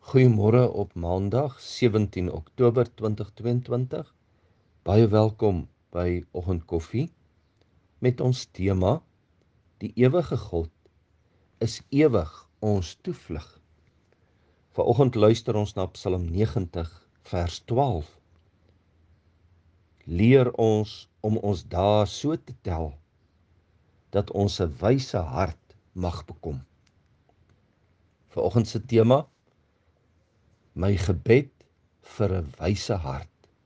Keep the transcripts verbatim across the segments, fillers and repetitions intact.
Goeiemôre op Maandag, sewentien Oktober tweeduisend tweeëntwintig. Baie welkom by Oggendkoffie met ons tema: Die ewige God is ewig ons toevlug. Vanoggend luister ons na Psalm negentig vers twaalf. Leer ons om ons dae so te tel dat ons 'n wyse hart mag bekom. Vanoggend se tema: my gebed vir 'n wyse hart.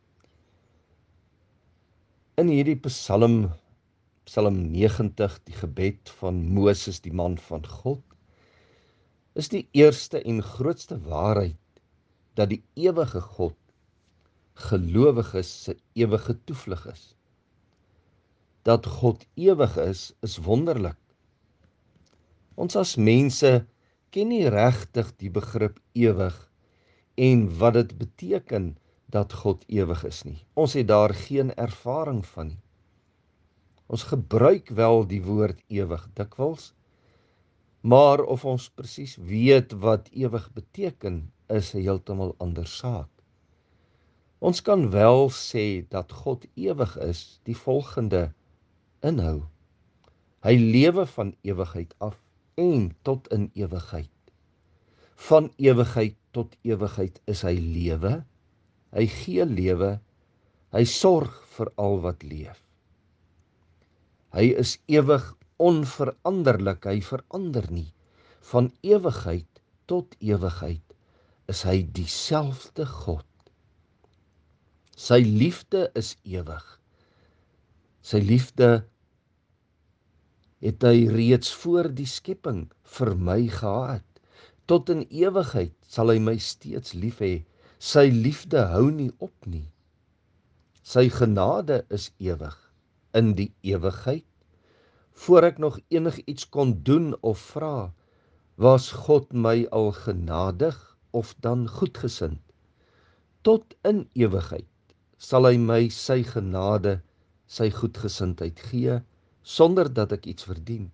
In hierdie Psalm, Psalm negentig, die gebed van Moses, die man van God, is die eerste en grootste waarheid dat die ewige God gelowiges se ewige toevlug is. Dat God ewig is, is wonderlik. Ons as mense ken nie regtig die begrip ewig en wat dit beteken dat God ewig is nie. Ons het daar geen ervaring van nie. Ons gebruik wel die woord ewig dikwels, maar of ons presies weet wat ewig beteken, is 'n heeltemal ander saak. Ons kan wel sê dat God ewig is, die volgende inhou. Hy lewe van ewigheid af en tot in ewigheid. Van ewigheid tot ewigheid is hy lewe, hy gee lewe, hy sorg vir al wat leef. Hy is ewig onveranderlik, hy verander nie. Van ewigheid tot ewigheid is hy dieselfde God. Sy liefde is ewig. Sy liefde het hy reeds voor die skepping vir my gehad. Tot in ewigheid sal hy my steeds lief hê. Sy liefde hou nie op nie. Sy genade is ewig. In die ewigheid, voor ek nog enigiets kon doen of vra, was God my al genadig of dan goedgesind. Tot in ewigheid sal hy my sy genade, sy goedgesindheid gee, sonder dat ek iets verdien.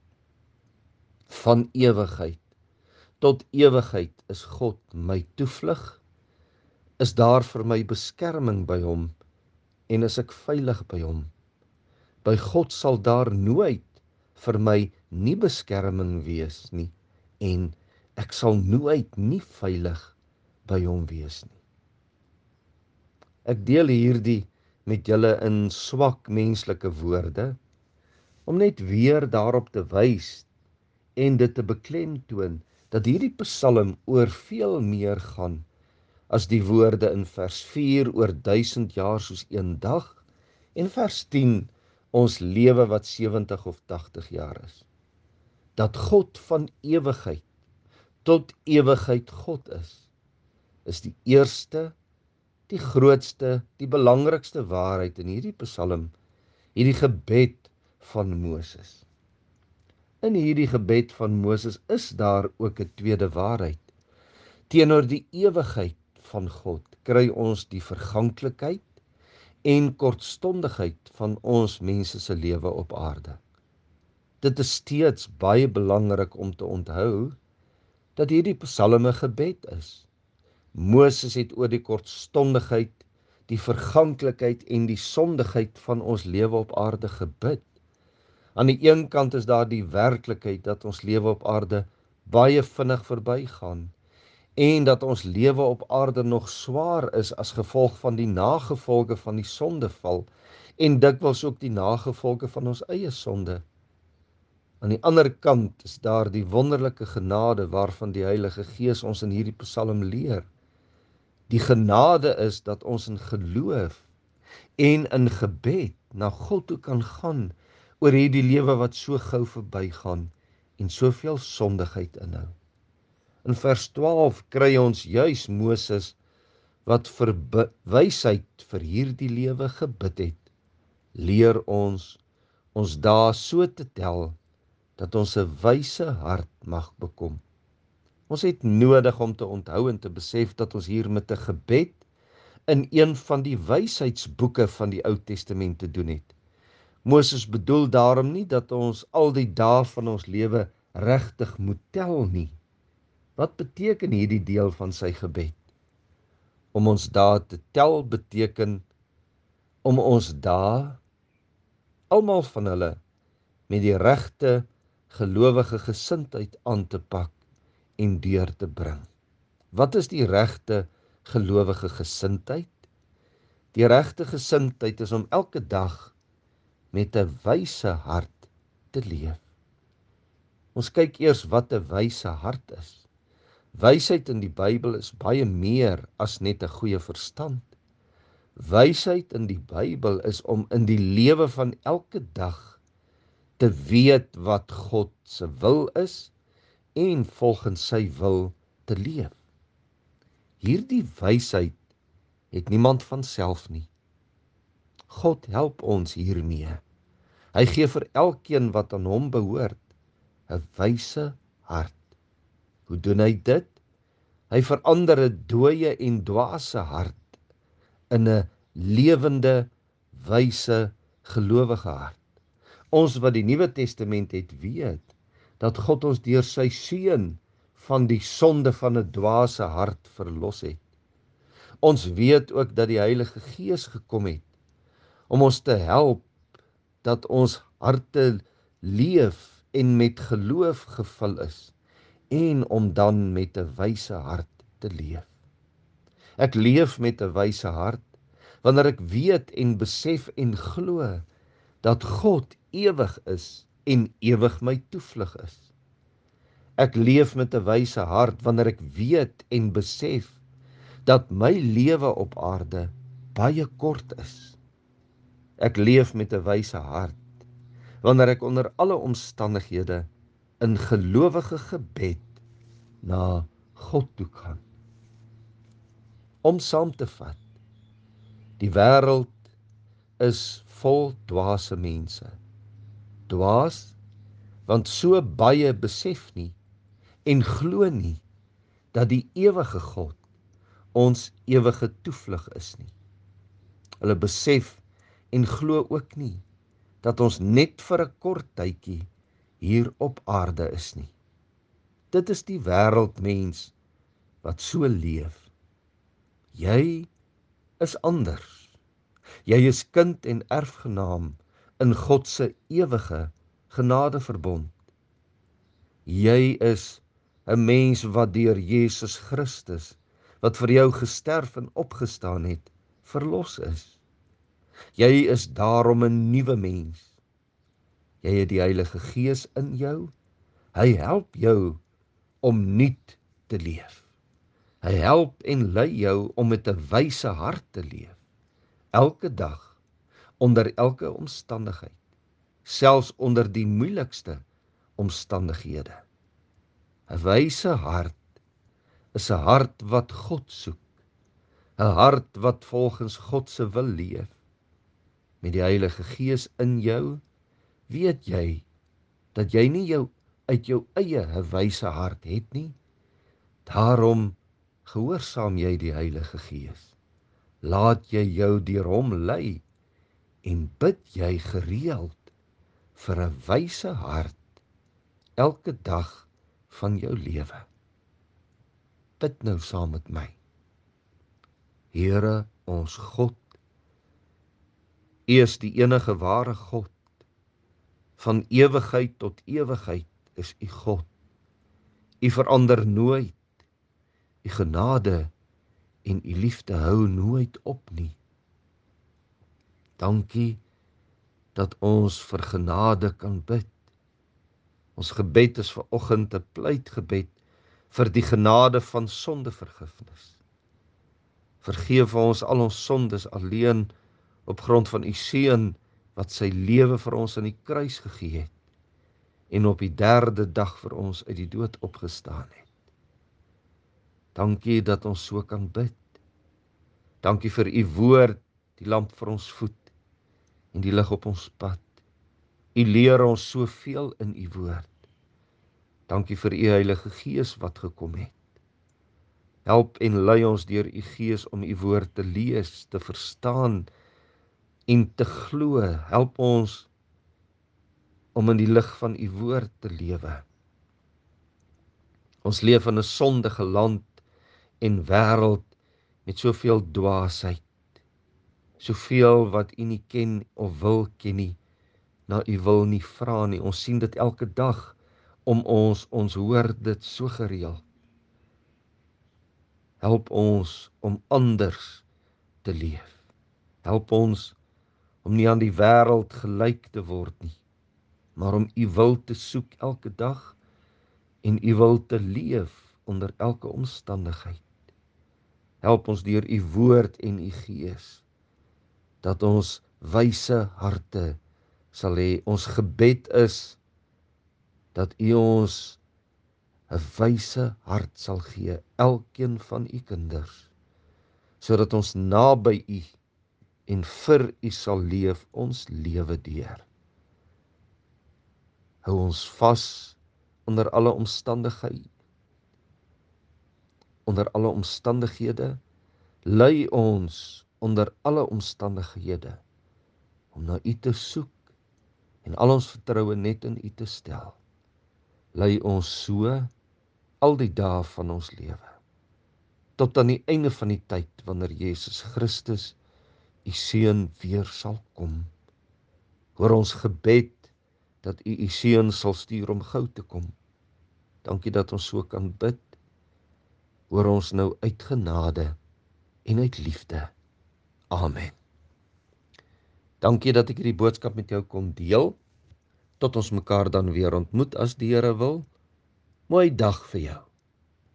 Van ewigheid tot ewigheid is God my toevlug, is daar vir my beskerming by hom, en is ek veilig by hom. By God sal daar nooit vir my nie beskerming wees nie, en ek sal nooit nie veilig by hom wees nie. Ek deel hierdie met julle in swak menslike woorde, om net weer daarop te wys en dit te beklemtoon, dat hierdie Psalm oor veel meer gaan as die woorde in vers vier oor duisend jaar soos een dag, en vers tien ons lewe wat sewentig of tagtig jaar is. Dat God van ewigheid tot ewigheid God is, is die eerste, die grootste, die belangrikste waarheid in hierdie Psalm, hierdie gebed van Moses. In hierdie gebed van Moses is daar ook 'n tweede waarheid. Teenoor die ewigheid van God kry ons die verganklikheid en kortstondigheid van ons mense se lewe op aarde. Dit is steeds baie belangrik om te onthou dat hierdie Psalm 'n gebed is. Moses het oor die kortstondigheid, die verganklikheid en die sondigheid van ons lewe op aarde gebid. Aan die een kant is daar die werklikheid dat ons lewe op aarde baie vinnig verbygaan, en dat ons lewe op aarde nog swaar is as gevolg van die nagevolge van die sondeval, en dikwels ook die nagevolge van ons eie sonde. Aan die ander kant is daar die wonderlike genade waarvan die Heilige Gees ons in hierdie Psalm leer. Die genade is dat ons in geloof en in gebed na God toe kan gaan oor hierdie lewe wat so gou verbygaan en soveel sondigheid inhou. In vers twaalf kry ons juis Moses wat vir wysheid vir hierdie lewe gebid het. Leer ons ons dae so te tel dat ons 'n wyse hart mag bekom. Ons het nodig om te onthou en te besef dat ons hier met 'n gebed in een van die wysheidsboeke van die Ou Testament te doen het. Moses bedoel daarom nie dat ons al die dae van ons lewe regtig moet tel nie. Wat beteken hierdie deel van sy gebed? Om ons dae te tel beteken om ons dae, almal van hulle, met die regte gelowige gesindheid aan te pak en deur te bring. Wat is die regte gelowige gesindheid? Die regte gesindheid is om elke dag met 'n wyse hart te leef. Ons kyk eers wat 'n wyse hart is. Wysheid in die Bybel is baie meer as net 'n goeie verstand. Wysheid in die Bybel is om in die lewe van elke dag te weet wat God se wil is en volgens sy wil te leef. Hierdie wysheid het niemand van self nie. God help ons hiermee. Hy gee vir elkeen wat aan hom behoort 'n wyse hart. Hoe doen hy dit? Hy verander 'n dooie en dwaase hart in 'n lewende, wyse, gelowige hart. Ons wat die Nuwe Testament het, weet dat God ons deur sy seun van die sonde van 'n dwaase hart verlos het. Ons weet ook dat die Heilige Gees gekom het om ons te help dat ons harte leef en met geloof gevul is en om dan met 'n wyse hart te leef. Ek leef met 'n wyse hart wanneer ek weet en besef en glo dat God ewig is en ewig my toevlug is. Ek leef met 'n wyse hart wanneer ek weet en besef dat my lewe op aarde baie kort is. Ek leef met 'n wyse hart wanneer ek onder alle omstandighede in gelowige gebed na God toe gaan. Om saam te vat, die wêreld is vol dwaase mense. Dwaas, want so baie besef nie en glo nie dat die ewige God ons ewige toevlug is nie. Hulle besef en glo ook nie dat ons net vir 'n kort tydjie hier op aarde is nie. Dit is die wêreldmens wat so leef. Jy is anders. Jy is kind en erfgenaam in God se ewige genadeverbond. Jy is 'n mens wat deur Jesus Christus, wat vir jou gesterf en opgestaan het, verlos is. Jy is daarom 'n nuwe mens. Jy het die Heilige Gees in jou. Hy help jou om nuut te leef. Hy help en lei jou om met 'n wyse hart te leef. Elke dag, onder elke omstandigheid, selfs onder die moeilikste omstandighede. 'n Wyse hart is 'n hart wat God soek, 'n hart wat volgens God se wil leef. Met die Heilige Gees in jou, weet jy dat jy nie jou uit jou eie 'n wyse hart het nie. Daarom gehoorsaam jy die Heilige Gees. Laat jy jou deur hom lei en bid jy gereeld vir 'n wyse hart elke dag van jou lewe. Bid nou saam met my. Here ons God, U is die enige ware God. Van ewigheid tot ewigheid is U God. U verander nooit. U genade en U liefde hou nooit op nie. Dankie dat ons vir genade kan bid. Ons gebed is vanoggend 'n pleitgebed vir die genade van sondevergifnis. Vergeef vir ons al ons sondes alleen op grond van U seun wat sy lewe vir ons aan die kruis gegee het en op die derde dag vir ons uit die dood opgestaan het. Dankie dat ons so kan bid. Dankie vir U woord, die lamp vir ons voet en die lig op ons pad. U leer ons soveel in U woord. Dankie vir U Heilige Gees wat gekom het. Help en lei ons deur U Gees om U woord te lees, te verstaan en te glo. Help ons om in die lig van U woord te lewe. Ons leef in 'n sondige land en wêreld met soveel dwaasheid, soveel wat U nie ken of wil ken nie, na U wil nie vra nie. Ons sien dit elke dag om ons, ons hoor dit so gereeld. Help ons om anders te leef. Help ons om nie aan die wêreld gelyk te word nie, maar om U wil te soek elke dag en U wil te leef onder elke omstandigheid. Help ons deur U woord en U Gees, dat ons wyse harte sal hê. Ons gebed is dat U ons 'n wyse hart sal gee, elkeen van U kinders, sodat ons naby U en vir U sal leef ons lewe deur. Hou ons vas onder alle omstandighede, onder alle omstandighede, lei ons onder alle omstandighede om na U te soek en al ons vertroue net in U te stel. Lei ons so al die dae van ons lewe, tot aan die einde van die tyd, wanneer Jesus Christus, U Seun, weer sal kom. Hoor ons gebed, dat U U Seun sal stuur om gou te kom. Dankie dat ons so kan bid. Hoor ons nou uit genade en uit liefde. Amen. Dankie dat ek hierdie boodskap met jou kon deel. Tot ons mekaar dan weer ontmoet as die Here wil. Mooi dag vir jou.